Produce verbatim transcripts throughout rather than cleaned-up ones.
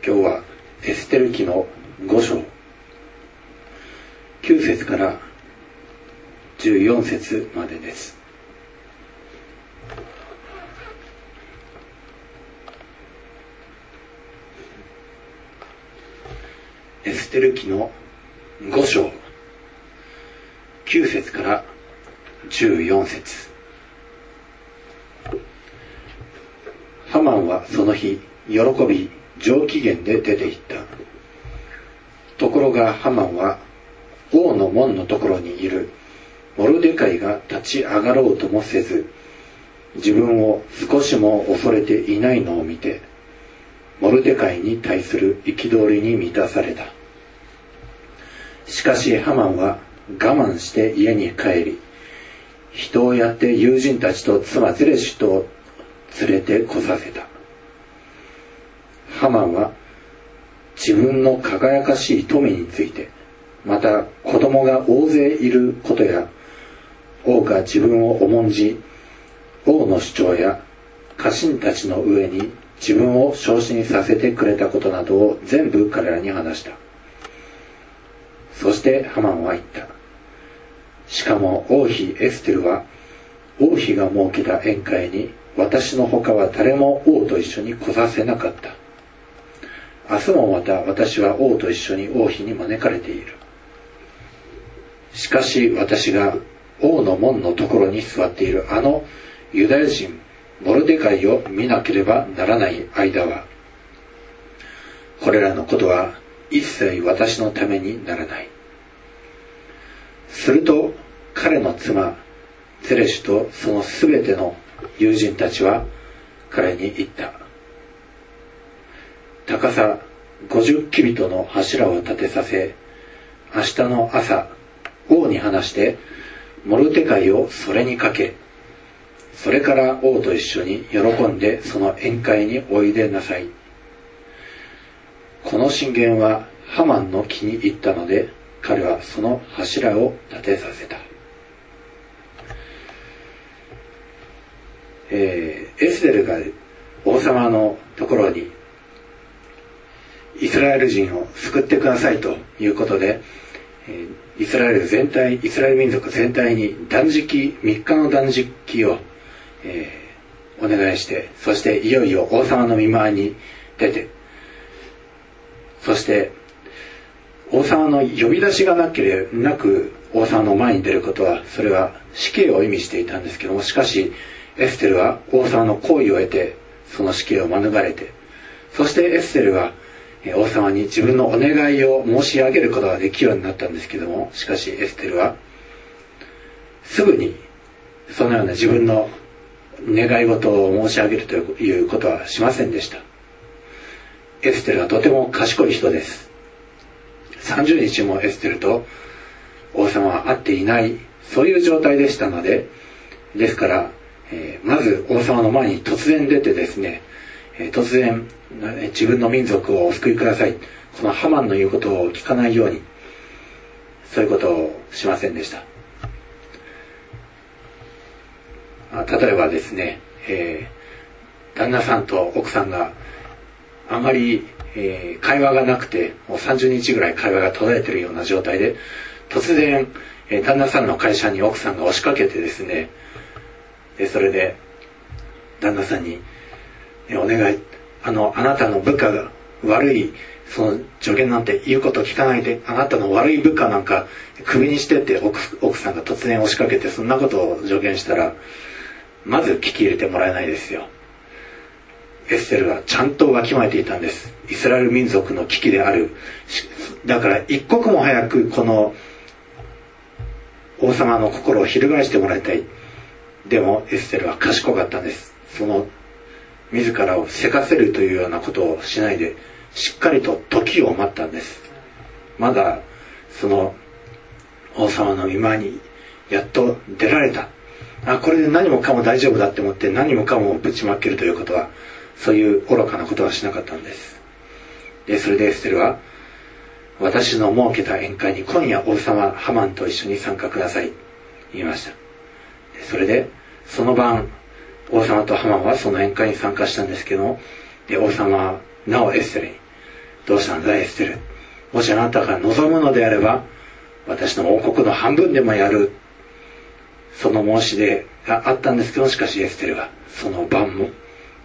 今日はエステル記のご章きゅう節からじゅうよん節までです。エステル記のご章きゅう節からじゅうよん節。ハマンはその日喜び上機嫌で出て行った。ところがハマンは王の門のところにいるモルデカイが立ち上がろうともせず、自分を少しも恐れていないのを見て、モルデカイに対する憤りに満たされた。しかしハマンは我慢して家に帰り、人をやって友人たちと妻ゼレシュと連れてこさせた。ハマンは自分の輝かしい富について、また子供が大勢いることや、王が自分を重んじ、王の主張や家臣たちの上に自分を昇進させてくれたことなどを全部彼らに話した。そしてハマンは言った。しかも王妃エステルは王妃が設けた宴会に私のほかは誰も王と一緒に来させなかった。明日もまた私は王と一緒に王妃に招かれている。しかし私が王の門のところに座っているあのユダヤ人モルデカイを見なければならない間は、これらのことは一切私のためにならない。すると彼の妻ゼレシュとそのすべての友人たちは彼に言った。高さごじゅうキビトの柱を立てさせ、明日の朝王に話してモルデカイをそれにかけ、それから王と一緒に喜んでその宴会においでなさい。この進言はハマンの気に入ったので、彼はその柱を立てさせた。えー、エステルが王様のところにイスラエル人を救ってくださいということで、えー、イスラエル全体、イスラエル民族全体に断食、みっかの断食を、えー、お願いして、そしていよいよ王様の御前に出て、そして王様の呼び出しがなければなく王様の前に出ることは、それは死刑を意味していたんですけども、しかしエステルは王様の好意を得てその死刑を免れて、そしてエステルは王様に自分のお願いを申し上げることができるようになったんですけども、しかしエステルはすぐにそのような自分の願い事を申し上げるということはしませんでした。エステルはとても賢い人です。さんじゅうにちもエステルと王様は会っていない、そういう状態でしたので、ですから、えー、まず王様の前に突然出てですね、えー、突然自分の民族をお救いください、このハマンの言うことを聞かないように、そういうことをしませんでした。例えばですね、えー、旦那さんと奥さんがあまり、えー、会話がなくて、もうさんじゅうにちぐらい会話が途絶えているような状態で、突然、えー、旦那さんの会社に奥さんが押しかけてですね、でそれで旦那さんに、えー、お願い、あのあなたの部下が悪い、その助言なんて言うこと聞かないで、あなたの悪い部下なんかクビにしてって 奥, 奥さんが突然押しかけて、そんなことを助言したら、まず聞き入れてもらえないですよ。エステルはちゃんとわきまえていたんです。イスラエル民族の危機である。だから一刻も早くこの王様の心を翻してもらいたい。でもエステルは賢かったんです。その自らをせかせるというようなことをしないで、しっかりと時を待ったんです。まだその王様の御前にやっと出られた。あ、これで何もかも大丈夫だって思って何もかもぶちまけるということは、そういう愚かなことはしなかったんです。で、それでエステルは、私の設けた宴会に今夜王様ハマンと一緒に参加ください、言いました。でそれでその晩、王様とハマンはその宴会に参加したんですけども、で王様はなおエステルに、 どうしたんだエステル、もしあなたが望むのであれば私の王国の半分でもやる、その申し出があったんですけど、しかしエステルはその晩も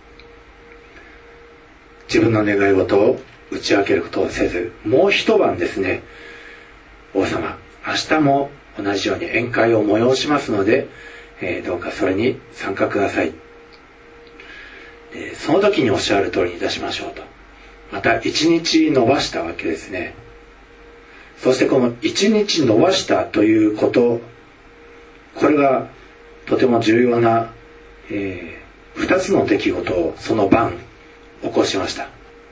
自分の願い事を打ち明けることをせず、もう一晩ですね、王様明日も同じように宴会を催しますので、えー、どうかそれに参加ください。でその時におっしゃる通りにいたしましょうと、また一日延ばしたわけですね。そしてこの一日延ばしたということ、これがとても重要な、えー、二つの出来事をその晩起こしました。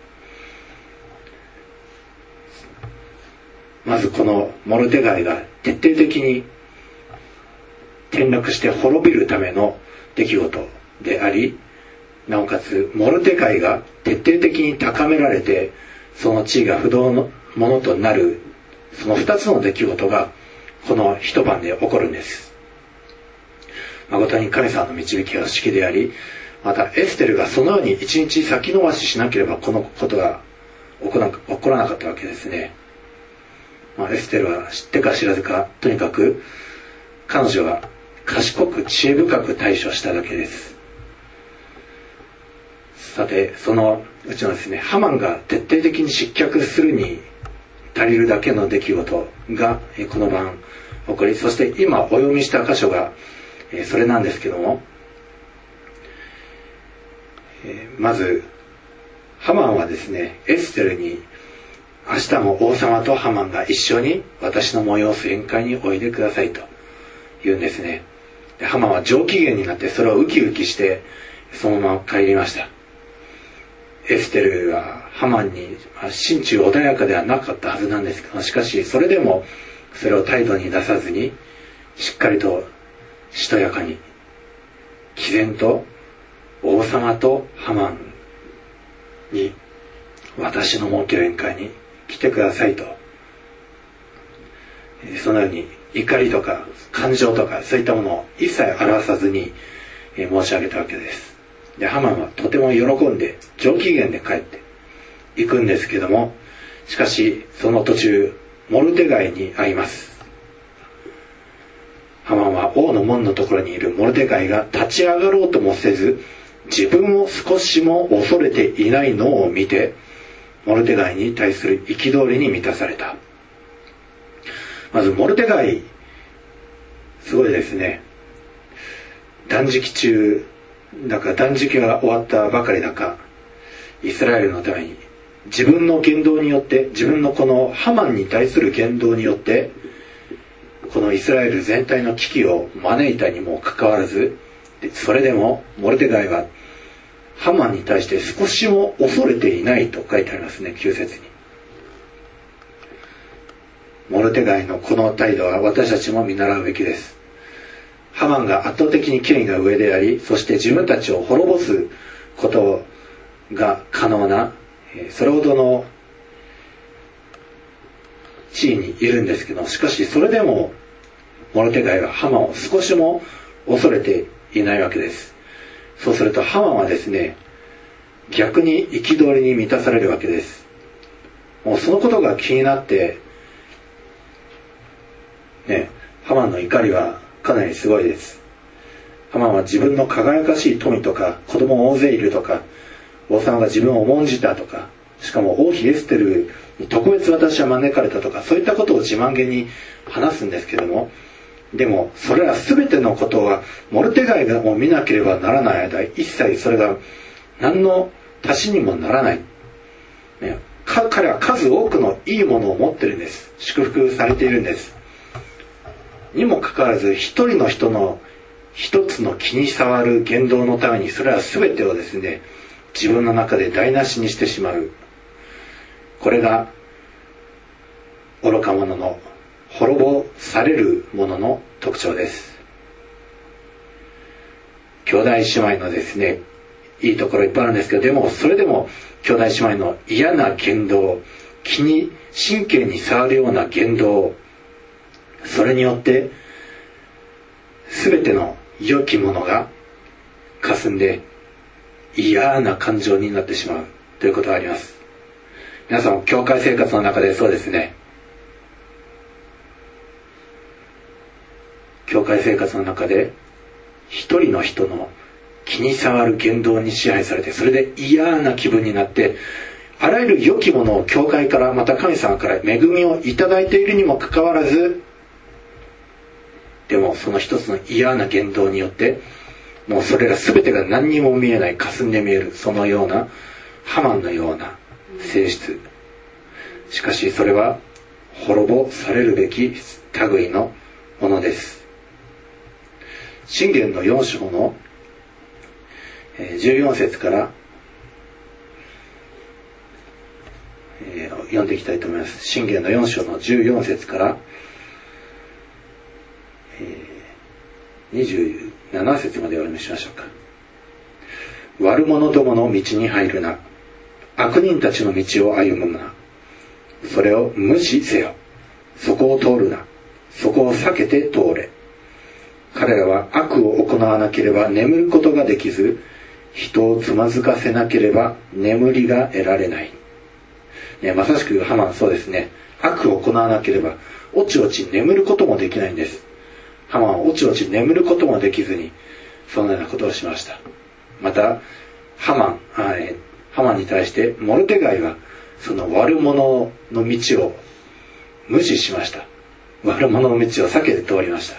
まずこのモルデガイが徹底的に転落して滅びるための出来事であり、なおかつモルデガイが徹底的に高められてその地位が不動のものとなる、その二つの出来事がこの一晩で起こるんです。誠に神様の導きが不思議であり、またエステルがそのように一日先延ばししなければこのことが起こらなかったわけですね。まあ、エステルは知ってか知らずか、とにかく彼女は賢く知恵深く対処しただけです。さて、そのうちのですね、ハマンが徹底的に失脚するに足りるだけの出来事がこの晩起こり、そして今お読みした箇所がそれなんですけども、まずハマンはですね、エステルに明日も王様とハマンが一緒に私の催す宴会においでくださいと言うんですね。でハマンは上機嫌になってそれをウキウキしてそのまま帰りました。エステルはハマンに心中穏やかではなかったはずなんですけど、しかしそれでもそれを態度に出さずにしっかりとしとやかに毅然と王様とハマンに私の設ける宴会に来てくださいと、そのように怒りとか感情とかそういったものを一切表さずに申し上げたわけです。でハマンはとても喜んで上機嫌で帰っていくんですけども、しかしその途中モルデガイに会います。ハマンは王の門のところにいるモルデガイが立ち上がろうともせず、自分を少しも恐れていないのを見て、モルデガイに対する憤りに満たされた。まずモルデガイ、すごいですね。断食中だか断食が終わったばかりだか、イスラエルのために自分の言動によって、自分のこのハマンに対する言動によってこのイスラエル全体の危機を招いたにもかかわらず、それでもモルデガイはハマンに対して少しも恐れていないと書いてありますね、きゅう節に。モルデガイのこの態度は私たちも見習うべきです。ハマンが圧倒的に権威が上であり、そして自分たちを滅ぼすことが可能な、それほどの地位にいるんですけど、しかしそれでもモルデガイはハマンを少しも恐れていないわけです。そうするとハマンはですね、逆に憤りに満たされるわけです。もうそのことが気になってね、ハマンの怒りはかなりすごいです。ハマンは自分の輝かしい富とか子供大勢いるとか、王様が自分を重んじたとか、しかも王妃エステルに特別私は招かれたとか、そういったことを自慢げに話すんですけども、でもそれら全てのことはモルデガイがもう見なければならない間、一切それが何の足しにもならない、ね、彼は数多くのいいものを持ってるんです。祝福されているんです。にもかかわらず一人の人の一つの気に障る言動のためにそれら全てをですね、自分の中で台無しにしてしまう。これが愚か者の滅ぼされる者の特徴です。兄弟姉妹のですね、いいところいっぱいあるんですけど、でもそれでも兄弟姉妹の嫌な言動、気に神経に触るような言動、それによって全ての良きものが霞んで嫌な感情になってしまうということがあります。 皆さんも教会生活の中でそうですね。教会生活の中で一人の人の気に障る言動に支配されて、それで嫌な気分になって、あらゆる良きものを教会からまた神様から恵みをいただいているにもかかわらず、でもその一つの嫌な言動によってもうそれら全てが何にも見えない、霞んで見える、そのようなハマンのような性質。しかしそれは滅ぼされるべき類のものです。箴言のよん章のじゅうよん節から読んでいきたいと思います。箴言のよん章のじゅうよん節からにじゅうなな節までお読みしましょうか。悪者どもの道に入るな。悪人たちの道を歩むな。それを無視せよ。そこを通るな。そこを避けて通れ。彼らは悪を行わなければ眠ることができず、人をつまずかせなければ眠りが得られない。ね、まさしくハマンそうですね。悪を行わなければおちおち眠ることもできないんです。ハマンはおちおち眠ることもできずにそのようなことをしました。またハマン、えハマンに対してモルデガイはその悪者の道を無視しました。悪者の道を避けて通りました。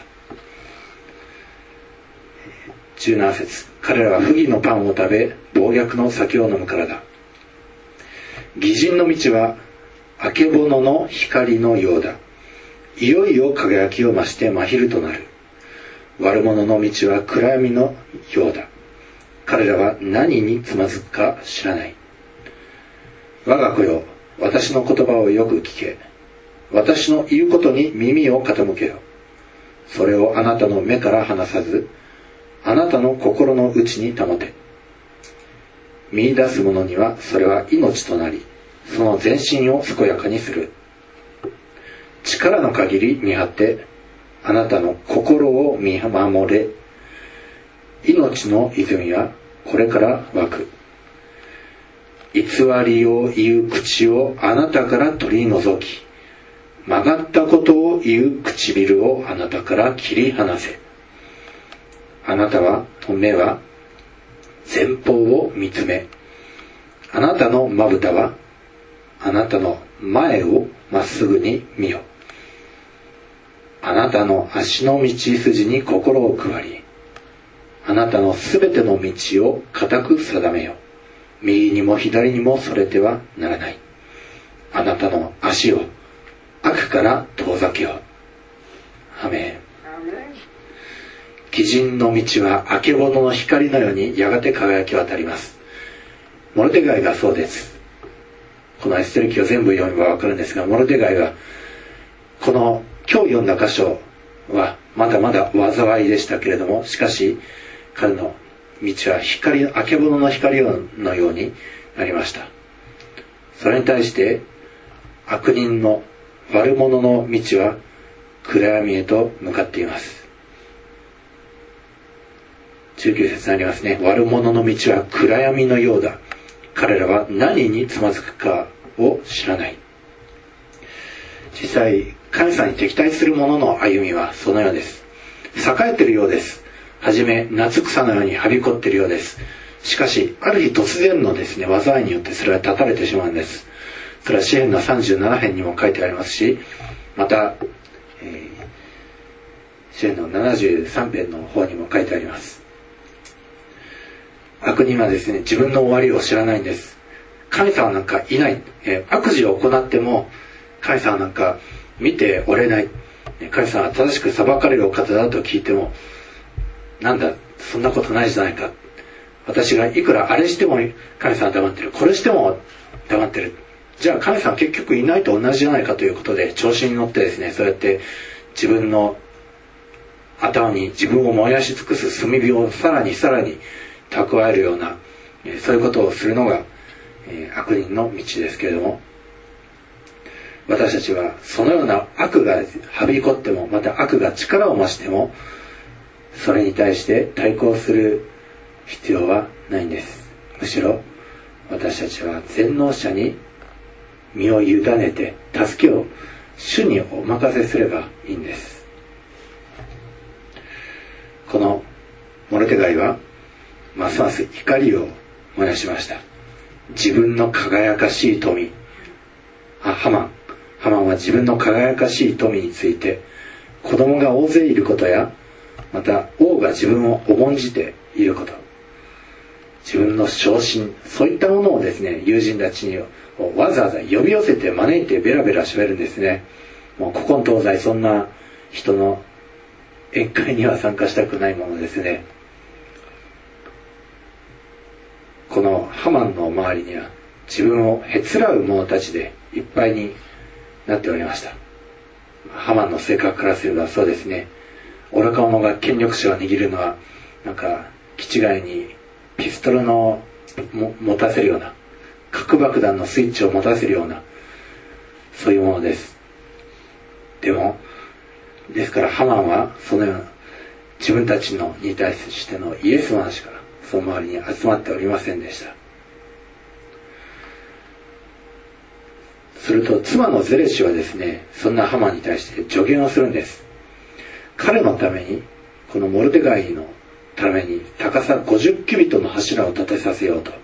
じゅうなな節、彼らは不義のパンを食べ暴虐の酒を飲むからだ。義人の道はあけぼのの光のようだ。いよいよ輝きを増して真昼となる。悪者の道は暗闇のようだ。彼らは何につまずくか知らない。我が子よ、私の言葉をよく聞け。私の言うことに耳を傾けよ。それをあなたの目から離さず、あなたの心の内に保て。見出す者にはそれは命となり、その全身を健やかにする。力の限り見張って、あなたの心を見守れ。命の泉はこれから湧く。偽りを言う口をあなたから取り除き、曲がったことを言う唇をあなたから切り離せ。あなたは目は前方を見つめ、あなたのまぶたはあなたの前をまっすぐに見よ。あなたの足の道筋に心を配り、あなたのすべての道を固く定めよ。右にも左にもそれてはならない。あなたの足を悪から遠ざけよ。アメン。義人の道はあけぼのの光のようにやがて輝き渡ります。モルデガイがそうです。このエステル記を全部読めばわかるんですが、モルデガイはこの今日読んだ箇所はまだまだ災いでしたけれども、しかし彼の道は光、あけぼのの光のようになりました。それに対して悪人の悪者の道は暗闇へと向かっています。じゅうきゅう節になりますね。悪者の道は暗闇のようだ。彼らは何につまずくかを知らない。実際神様に敵対する者の歩みはそのようです。栄えているようです。はじめ夏草のようにはびこっているようです。しかしある日突然のですね災いによってそれは断たれてしまうんです。それは詩編のさんじゅうなな編にも書いてありますし、また、えー、詩編のななじゅうさん編の方にも書いてあります。悪人はですね自分の終わりを知らないんです。神様なんかいない、えー、悪事を行っても神様なんか見ておれない。神様は正しく裁かれるお方だと聞いても、なんだそんなことないじゃないか。私がいくらあれしても神様は黙ってる、これしても黙ってる。じゃあ神様結局いないと同じじゃないかということで調子に乗ってですね、そうやって自分の頭に自分を燃やし尽くす炭火をさらにさらに蓄えるような、そういうことをするのが悪人の道ですけれども、私たちはそのような悪がはびこっても、また悪が力を増してもそれに対して対抗する必要はないんです。むしろ私たちは全能者に身を委ねて助けを主にお任せすればいいんです。このモルデカイはますます怒りを燃やしました。自分の輝かしい富、あハマンハマンは自分の輝かしい富について、子供が大勢いることや、また王が自分を重んじていること、自分の昇進、そういったものをですね、友人たちにわざわざ呼び寄せて招いてベラベラ喋るんですね。もう古今東西そんな人の宴会には参加したくないものですね。このハマンの周りには自分をへつらう者たちでいっぱいになっておりました。ハマンの性格からすればそうですね。愚か者が権力者を握るのはなんか気違いにピストルのも持たせるような、核爆弾のスイッチを持たせるような、そういうものです。でもですからハマンはそのような自分たちのに対してのイエスの話からその周りに集まっておりませんでした。すると妻のゼレシはですね、そんなハマンに対して助言をするんです。彼のために、このモルデカイのために高さごじゅっキュビットの柱を立てさせようと。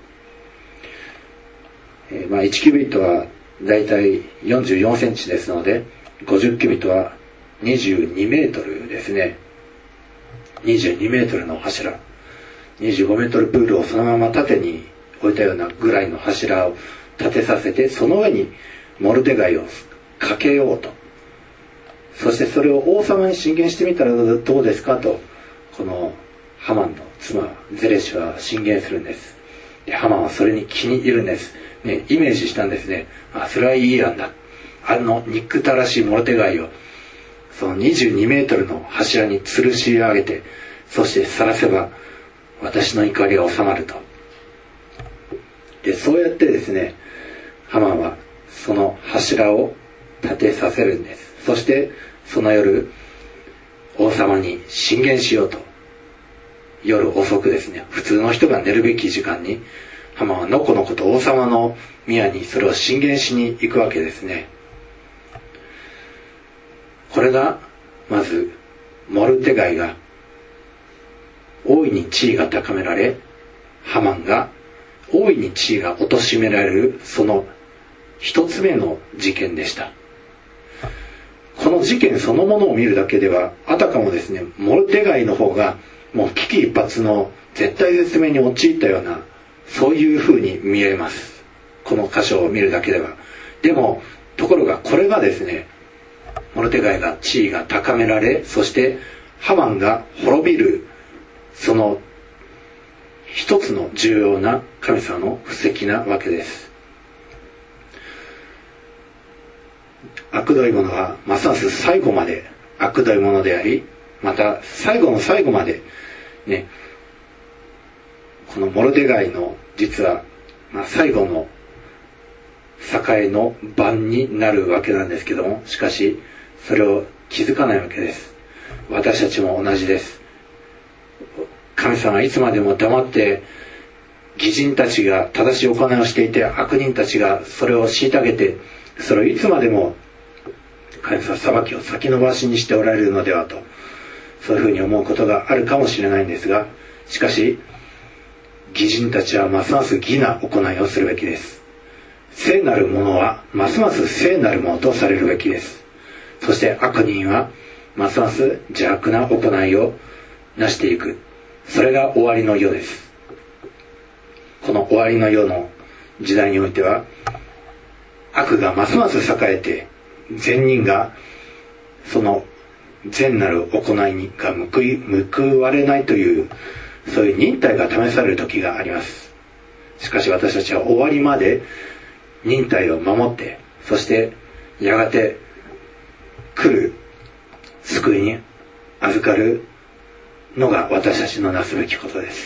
えー、まあいちキュビットはだいたいよんじゅうよんセンチですので、ごじゅっキュビットはにじゅうにメートルですね。にじゅうにメートルの柱、にじゅうごメートルプールをそのまま縦に置いたようなぐらいの柱を立てさせて、その上にモルデカイをかけようと。そしてそれを王様に進言してみたらどうですかと、このハマンの妻ゼレシは進言するんです。でハマンはそれに気に入るんです、ね、イメージしたんですね。あ、それはいい案だ。あの憎たらしいモルデカイをそのにじゅうにメートルの柱に吊るし上げて、そして晒せば私の怒りが収まると。でそうやってですね、ハマンはその柱を立てさせるんです。そしてその夜王様に進言しようと、夜遅くですね、普通の人が寝るべき時間にハマンはのこのこと王様の宮にそれを進言しに行くわけですね。これがまずモルデカイが大いに地位が高められ、ハマンが大いに地位が貶められる、その一つ目の事件でした。この事件そのものを見るだけでは、あたかもですね、モルデカイの方がもう危機一髪の絶体絶命に陥ったような、そういう風に見えます。この箇所を見るだけでは。でもところがこれがですね、モルデカイが地位が高められ、そしてハマンが滅びる、その一つの重要な神様の布石なわけです。悪どい者はますます最後まで悪どい者であり、また最後の最後までね、このモルデカイの実は、まあ、最後の栄の番になるわけなんですけども、しかしそれを気づかないわけです。私たちも同じです。神様はいつまでも黙って、義人たちが正しい行いをしていて、悪人たちがそれを虐げて、それをいつまでも神様裁きを先延ばしにしておられるのではと、そういうふうに思うことがあるかもしれないんですが、しかし義人たちはますます義な行いをするべきです。聖なる者はますます聖なる者とされるべきです。そして悪人はますます邪悪な行いをなしていく、それが終わりの世です。この終わりの世の時代においては、悪がますます栄えて、善人がその善なる行いにが報い報われないという、そういう忍耐が試される時があります。しかし私たちは終わりまで忍耐を守って、そしてやがて来る救いに預かるのが私たちのなすべきことです。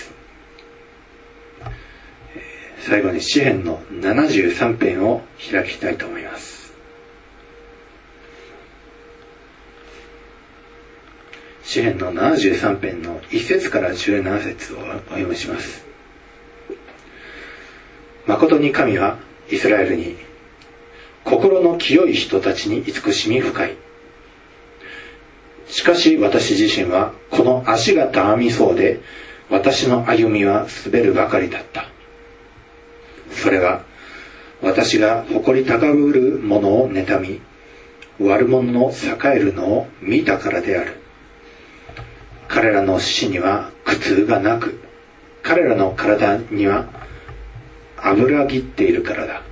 最後に詩編のななじゅうさん編を開きたいと思います。詩編のななじゅうさん編のいち節からじゅうなな節をお読みします。誠に神はイスラエルに心の清い人たちに慈しみ深い。しかし私自身はこの足がたわみそうで、私の歩みは滑るばかりだった。それは私が誇り高ぶる者を妬み、悪者の栄えるのを見たからである。彼らの死には苦痛がなく、彼らの体には油ぎっているからだ。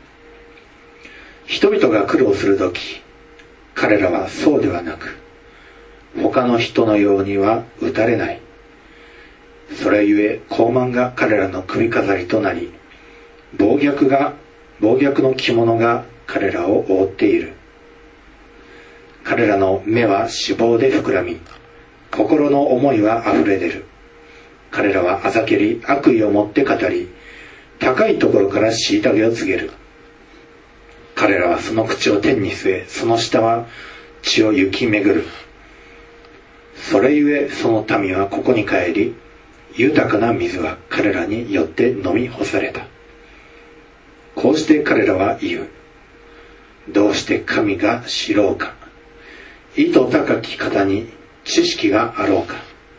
人々が苦労するとき、彼らはそうではなく、他の人のようには打たれない。それゆえ傲慢が彼らの首飾りとなり、暴虐が暴虐の着物が彼らを覆っている。彼らの目は脂肪で膨らみ、心の思いはあふれ出る。彼らはあざけり、悪意を持って語り、高いところから虐げを告げる。彼らはその口を天に据え、その下は血を行き巡る。それゆえその民はここに帰り、豊かな水は彼らによって飲み干された。こうして彼らは言う。どうして神が知ろうか。意図高き方に知識があろうか。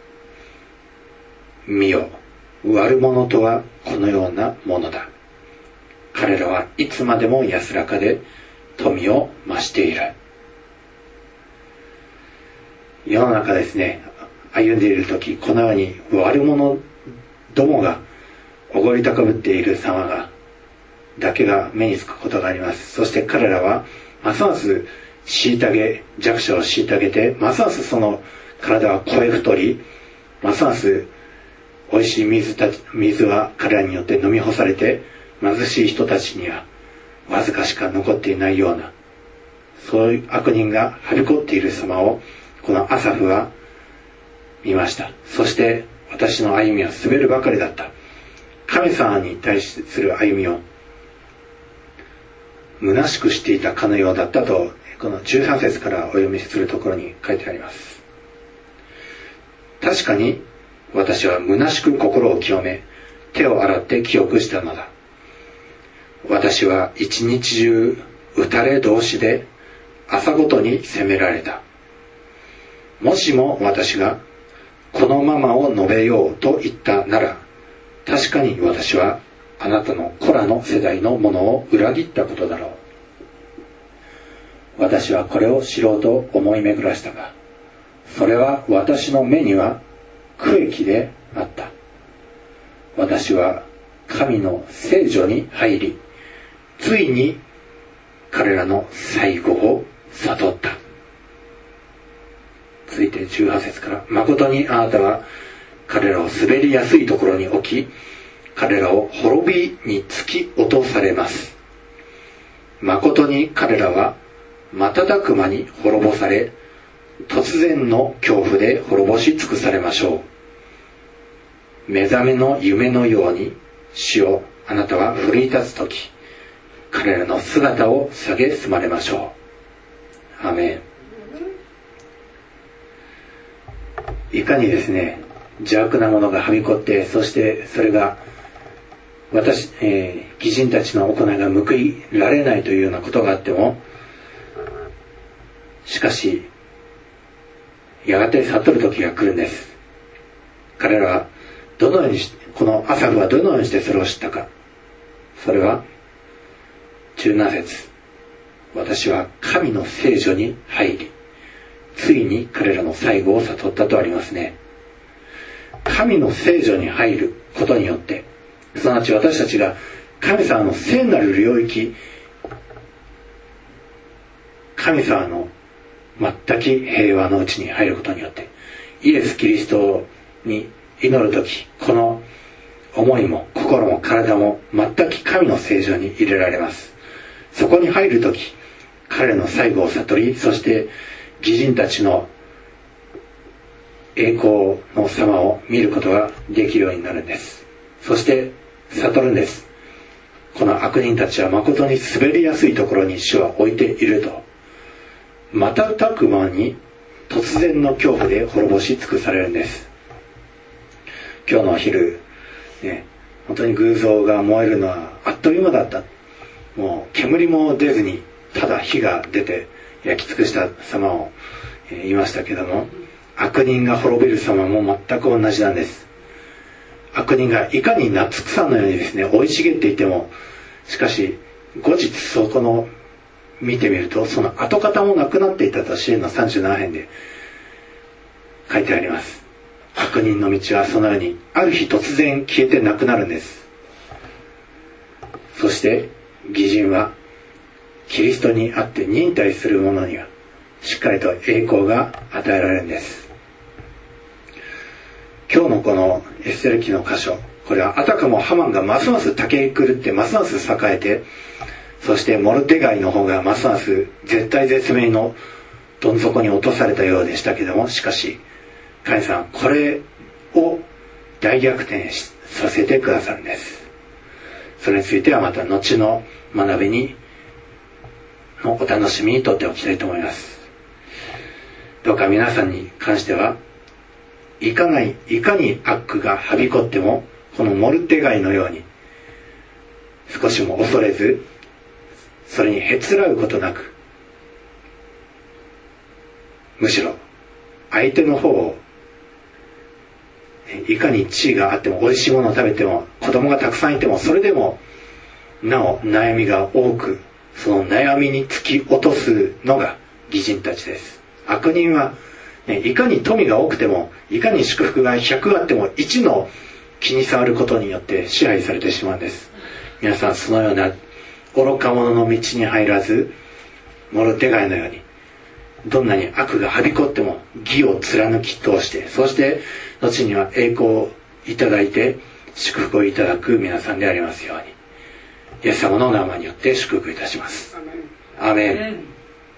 見よ、悪者とはこのようなものだ。彼らはいつまでも安らかで富を増している。世の中ですね、歩んでいるとき、このように悪者どもがおごり高ぶっている様がだけが目につくことがあります。そして彼らはますます虐げ、弱者を虐げて、ますますその体は肥え太り、ますます美味しい水た水は彼らによって飲み干されて、貧しい人たちにはわずかしか残っていないような、そういう悪人がはびこっている様をこのアサフは見ました。そして私の歩みは滑るばかりだった。神様に対する歩みを虚しくしていたかのようだったと、このじゅうさん節からお読みするところに書いてあります。確かに私は虚しく心を清め、手を洗って清くしたのだ。私は一日中打たれ同士で朝ごとに責められた。もしも私がこのままを述べようと言ったなら、確かに私はあなたの子らの世代のものを裏切ったことだろう。私はこれを知ろうと思い巡らしたが、それは私の目には苦役であった。私は神の聖所に入り、ついに彼らの最後を悟った。続いてじゅうはち節から、誠にあなたは彼らを滑りやすいところに置き、彼らを滅びに突き落とされます。誠に彼らは瞬く間に滅ぼされ、突然の恐怖で滅ぼし尽くされましょう。目覚めの夢のように、主よ、あなたは奮い立つとき、彼らの姿を蔑まれましょう。アメン。いかにですね、邪悪なものがはびこって、そしてそれが私、えー、義人たちの行いが報いられないというようなことがあっても、しかしやがて悟る時が来るんです。彼らはどのようにしこのアサフはどのようにしてそれを知ったか。それはじゅうなな節、私は神の聖所に入り、ついに彼らの最後を悟ったとありますね。神の聖所に入ることによって、すなわち私たちが神様の聖なる領域、神様の全き平和のうちに入ることによって、イエス・キリストに祈るとき、この思いも心も体も全き神の聖所に入れられます。そこに入るとき、彼の最後を悟り、そして義人たちの栄光の様を見ることができるようになるんです。そして悟るんです。この悪人たちは誠に滑りやすいところに主は置いていると。瞬く間に突然の恐怖で滅ぼし尽くされるんです。今日のお昼、ね、本当に偶像が燃えるのはあっという間だった。 もう煙も出ずにただ火が出て焼き尽くした様を、えー、言いましたけども、悪人が滅びる様も全く同じなんです。悪人がいかに夏草のようにですね生い茂っていても、しかし後日そこの見てみるとその跡形もなくなっていたと詩篇のさんじゅうなな編で書いてあります。悪人の道はそのようにある日突然消えてなくなるんです。そして義人はキリストにあって忍耐する者にはしっかりと栄光が与えられるんです。今日のこのエステル記の箇所、これはあたかもハマンがますます竹に狂ってますます栄えて、そしてモルデガイの方がますます絶対絶命のどん底に落とされたようでしたけども、しかし神様これを大逆転させてくださるんです。それについてはまた後の学びにのお楽しみにとっておきたいと思います。どうか皆さんに関してはいかないいかに悪がはびこってもこのモルテガイのように少しも恐れず、それにへつらうことなく、むしろ相手の方をいかに地位があっても美味しいものを食べても子供がたくさんいてもそれでもなお悩みが多く、その悩みに突き落とすのが義人たちです。悪人はね、いかに富が多くてもいかに祝福がひゃくあってもいちの気に障ることによって支配されてしまうんです。皆さんそのような愚か者の道に入らず、モルテガイのようにどんなに悪がはびこっても義を貫き通して、そして後には栄光をいただいて祝福をいただく皆さんでありますように、イエス様の名前によって祝福いたします。アーメン。アーメン。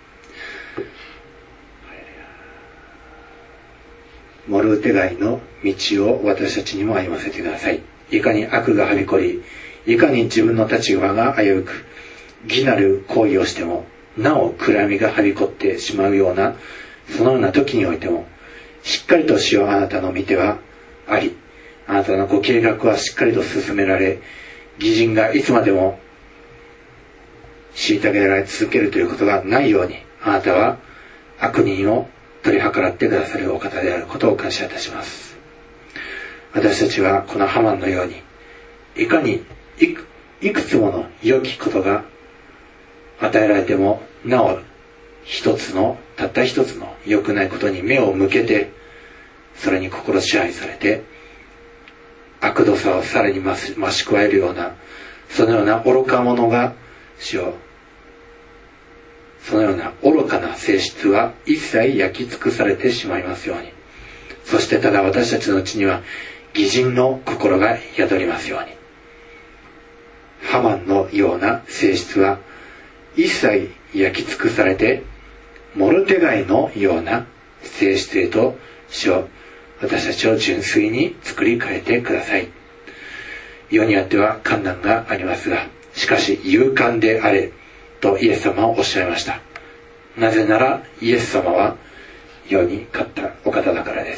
モルテガイの道を私たちにも歩ませてください。いかに悪がはびこり、いかに自分の立場が危うく義なる行為をしてもなお暗闇がはびこってしまうような、そのような時においてもしっかりと主よあなたの御手はあり、あなたのご計画はしっかりと進められ、義人がいつまでも虐げられ続けるということがないように、あなたは悪人を取り計らってくださるお方であることを感謝いたします。私たちはこのハマンのようにいかにい く, いくつもの良きことが与えられてもなお一つのたった一つの良くないことに目を向けて、それに心支配されて悪どさをさらに増し、増し加えるような、そのような愚か者が主よ、そのような愚かな性質は一切焼き尽くされてしまいますように。そしてただ私たちのうちには義人の心が宿りますように。ハマンのような性質は一切焼き尽くされて、モルテガイのような性質へと主を私たちを純粋に作り変えてください。世にあっては困難がありますが、しかし勇敢であれとイエス様はおっしゃいました。なぜならイエス様は世に勝ったお方だからです。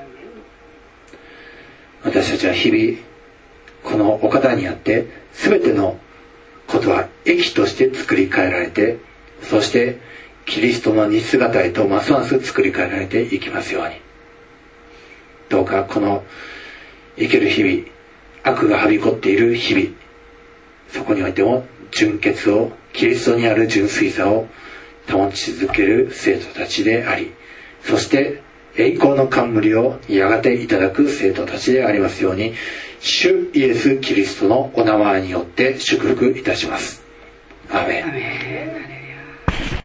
私たちは日々このお方にあって全てのことは益として作り変えられて、そしてキリストの似姿へとますます作り変えられていきますように。どうかこの生きる日々、悪がはびこっている日々、そこにおいても純潔を、キリストにある純粋さを保ち続ける生徒たちであり、そして栄光の冠をやがていただく生徒たちでありますように、主イエス・キリストのお名前によって祝福いたします。アーメン。